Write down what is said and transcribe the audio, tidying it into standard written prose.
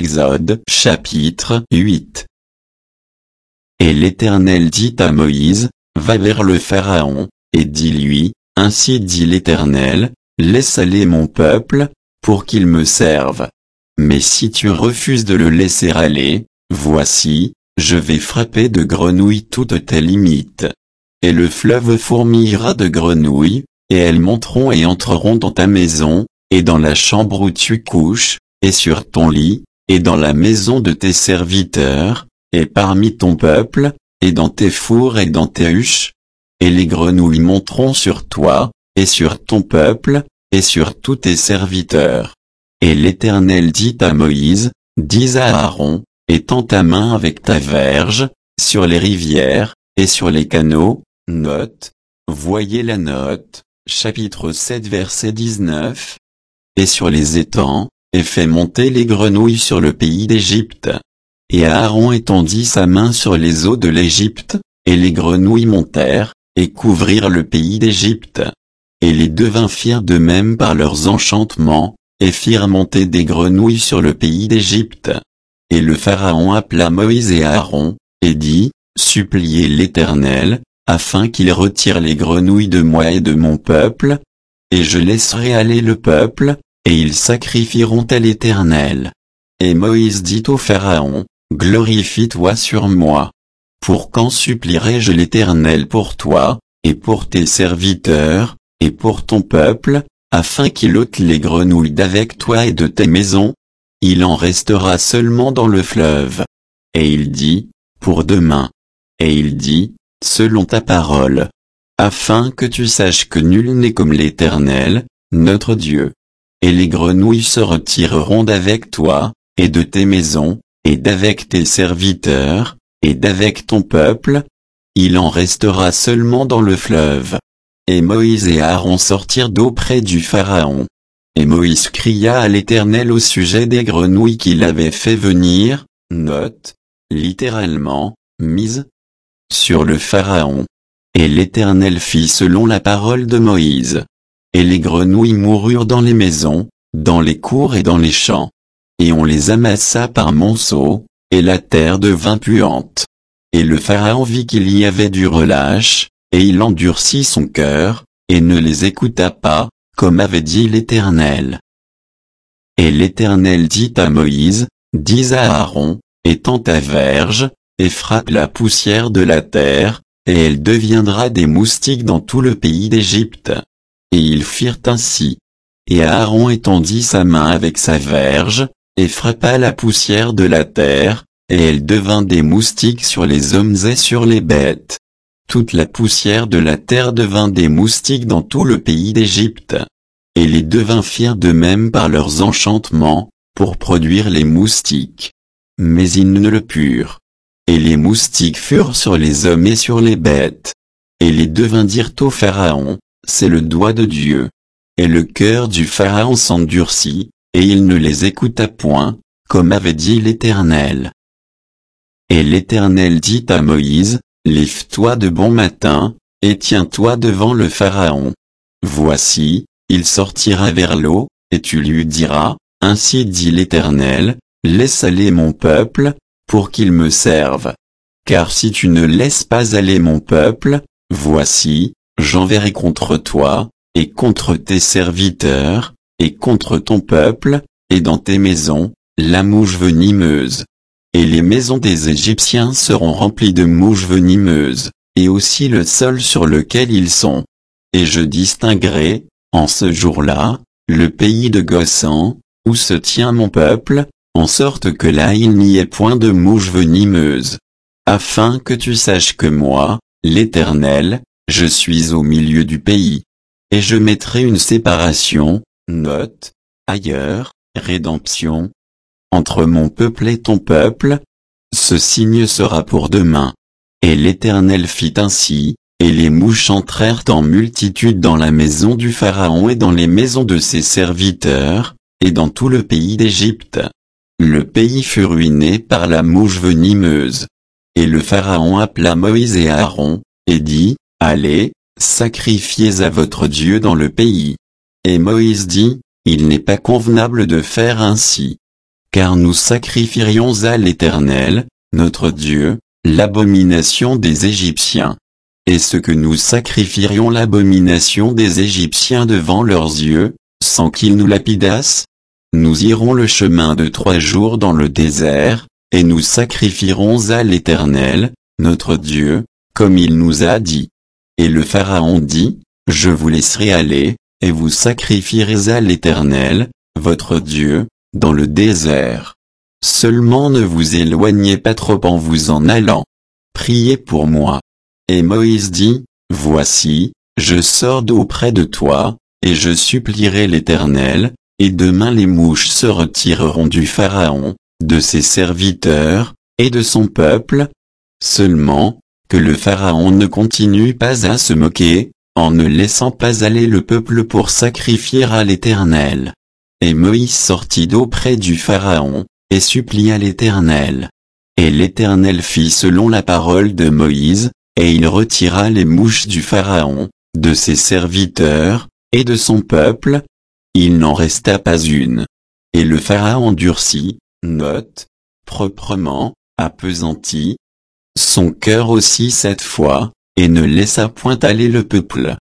Exode chapitre 8. Et l'Éternel dit à Moïse, va vers le Pharaon, et dis-lui, ainsi dit l'Éternel, laisse aller mon peuple, pour qu'il me serve. Mais si tu refuses de le laisser aller, voici, je vais frapper de grenouilles toutes tes limites. Et le fleuve fourmillera de grenouilles, et elles monteront et entreront dans ta maison, et dans la chambre où tu couches, et sur ton lit, et dans la maison de tes serviteurs, et parmi ton peuple, et dans tes fours et dans tes huches. Et les grenouilles monteront sur toi, et sur ton peuple, et sur tous tes serviteurs. Et l'Éternel dit à Moïse, dis à Aaron, étends ta main avec ta verge, sur les rivières, et sur les canaux, note, voyez la note, chapitre 7 verset 19. Et sur les étangs, et fais monter les grenouilles sur le pays d'Égypte. Et Aaron étendit sa main sur les eaux de l'Égypte, et les grenouilles montèrent, et couvrirent le pays d'Égypte. Et les devins firent de même par leurs enchantements, et firent monter des grenouilles sur le pays d'Égypte. Et le Pharaon appela Moïse et Aaron, et dit, suppliez l'Éternel, afin qu'il retire les grenouilles de moi et de mon peuple, et je laisserai aller le peuple, et ils sacrifieront à l'Éternel. Et Moïse dit au Pharaon, glorifie-toi sur moi. Pour quand supplierai-je l'Éternel pour toi, et pour tes serviteurs, et pour ton peuple, afin qu'il ôte les grenouilles d'avec toi et de tes maisons? Il en restera seulement dans le fleuve. Et il dit, pour demain. Et il dit, selon ta parole. Afin que tu saches que nul n'est comme l'Éternel, notre Dieu. Et les grenouilles se retireront d'avec toi, et de tes maisons, et d'avec tes serviteurs, et d'avec ton peuple. Il en restera seulement dans le fleuve. Et Moïse et Aaron sortirent d'auprès du Pharaon. Et Moïse cria à l'Éternel au sujet des grenouilles qu'il avait fait venir, note, littéralement, mise sur le Pharaon. Et l'Éternel fit selon la parole de Moïse. Et les grenouilles moururent dans les maisons, dans les cours et dans les champs. Et on les amassa par monceaux, et la terre devint puante. Et le Pharaon vit qu'il y avait du relâche, et il endurcit son cœur, et ne les écouta pas, comme avait dit l'Éternel. Et l'Éternel dit à Moïse, dis à Aaron, étends ta verge, et frappe la poussière de la terre, et elle deviendra des moustiques dans tout le pays d'Égypte. Et ils firent ainsi. Et Aaron étendit sa main avec sa verge, et frappa la poussière de la terre, et elle devint des moustiques sur les hommes et sur les bêtes. Toute la poussière de la terre devint des moustiques dans tout le pays d'Égypte. Et les devins firent de même par leurs enchantements, pour produire les moustiques. Mais ils ne le purent. Et les moustiques furent sur les hommes et sur les bêtes. Et les devins dirent au Pharaon, c'est le doigt de Dieu. Et le cœur du Pharaon s'endurcit, et il ne les écouta point, comme avait dit l'Éternel. Et l'Éternel dit à Moïse, lève-toi de bon matin, et tiens-toi devant le Pharaon. Voici, il sortira vers l'eau, et tu lui diras, ainsi dit l'Éternel, laisse aller mon peuple, pour qu'il me serve. Car si tu ne laisses pas aller mon peuple, voici, j'enverrai contre toi, et contre tes serviteurs, et contre ton peuple, et dans tes maisons, la mouche venimeuse. Et les maisons des Égyptiens seront remplies de mouches venimeuses, et aussi le sol sur lequel ils sont. Et je distinguerai, en ce jour-là, le pays de Goshen, où se tient mon peuple, en sorte que là il n'y ait point de mouches venimeuses. Afin que tu saches que moi, l'Éternel, je suis au milieu du pays. Et je mettrai une séparation, note, ailleurs, rédemption, entre mon peuple et ton peuple. Ce signe sera pour demain. Et l'Éternel fit ainsi, et les mouches entrèrent en multitude dans la maison du Pharaon et dans les maisons de ses serviteurs, et dans tout le pays d'Égypte. Le pays fut ruiné par la mouche venimeuse. Et le Pharaon appela Moïse et Aaron, et dit, allez, sacrifiez à votre Dieu dans le pays. Et Moïse dit, il n'est pas convenable de faire ainsi. car nous sacrifierions à l'Éternel, notre Dieu, l'abomination des Égyptiens. Est-ce que nous sacrifierions l'abomination des Égyptiens devant leurs yeux, sans qu'ils nous lapidassent? Nous irons le chemin de 3 jours dans le désert, et nous sacrifierons à l'Éternel, notre Dieu, comme il nous a dit. Et le Pharaon dit, je vous laisserai aller, et vous sacrifierez à l'Éternel, votre Dieu, dans le désert. Seulement ne vous éloignez pas trop en vous en allant. Priez pour moi. Et Moïse dit, voici, je sors d'auprès de toi, et je supplierai l'Éternel, et demain les mouches se retireront du Pharaon, de ses serviteurs, et de son peuple. Seulement, que le Pharaon ne continue pas à se moquer, en ne laissant pas aller le peuple pour sacrifier à l'Éternel. Et Moïse sortit d'auprès du Pharaon, et supplia l'Éternel. Et l'Éternel fit selon la parole de Moïse, et il retira les mouches du Pharaon, de ses serviteurs, et de son peuple. Il n'en resta pas une. Et le Pharaon durcit, proprement, appesantit son cœur aussi cette fois, et ne laissa point aller le peuple.